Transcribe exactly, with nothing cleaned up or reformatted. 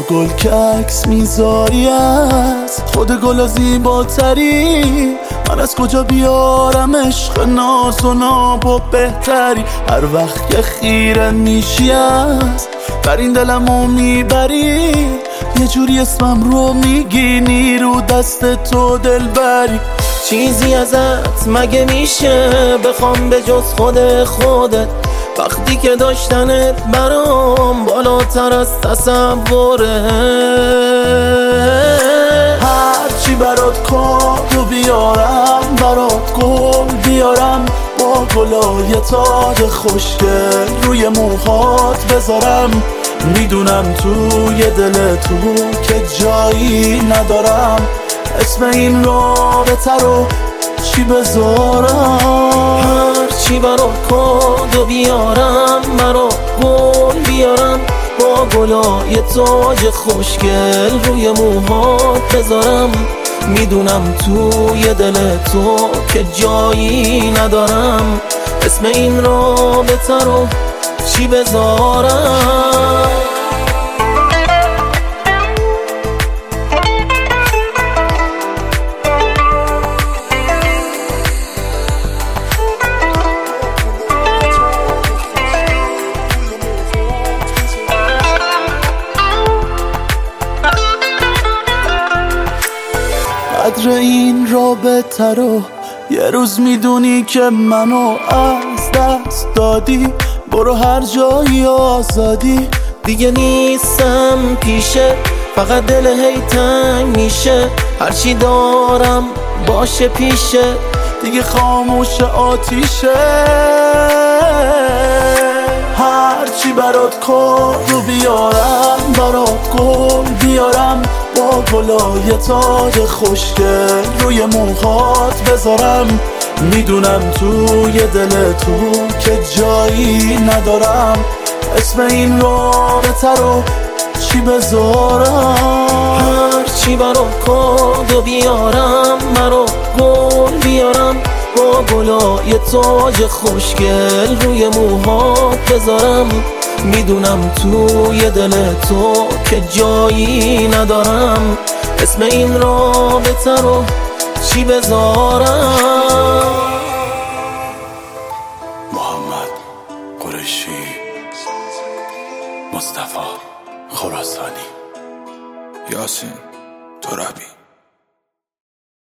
گل که عکس میذاری از خود گل زیباتری، من از کجا بیارم عشق ناز و ناب و بهتری؟ هر وقت که خیره میشی از در این دلمو میبری، یه جوری اسمم رو میگینی رو دست تو دلبری. چیزی ازت مگه میشه بخوام به جز خود خودت، وقتی که داشتنت برام بالاتر از تصوره. هرچی برات کادو بیارم، برات گل بیارم، با گلای تاج خوشگل روی موهات بذارم. میدونم توی دل تو که جایی ندارم، اسم این رابطه رو چی بذارم؟ هرچی برات کادو بیارم، برات گل بیارم، با گلای تاج خوشگل روی موهات بذارم. میدونم توی دل تو که جایی ندارم، اسم این رابطه رو چی بذارم؟ قدر این رابطه رو یه روز میدونی که منو از دست دادی، برو هر جایی آزادی. دیگه نیستم پیشه، فقط دل هی تنگ میشه، هرچی دارم باشه پیشه، دیگه خاموش آتیشه. هرچی برات کادو بیارم، برات گل بیارم، با گلای تاج خوشگل روی موهات بذارم. میدونم توی دل تو که جایی ندارم، اسم این رابطه رو چی بذارم؟ هرچی برات کادو بیارم، برات گل بیارم، با گلای تاج خوشگل روی موهات بذارم. میدونم توی دل تو که جایی ندارم، اسم این رابطه رو چی بذارم؟ محمد قریشی، مصطفی خراسانی، یاسین ترابی.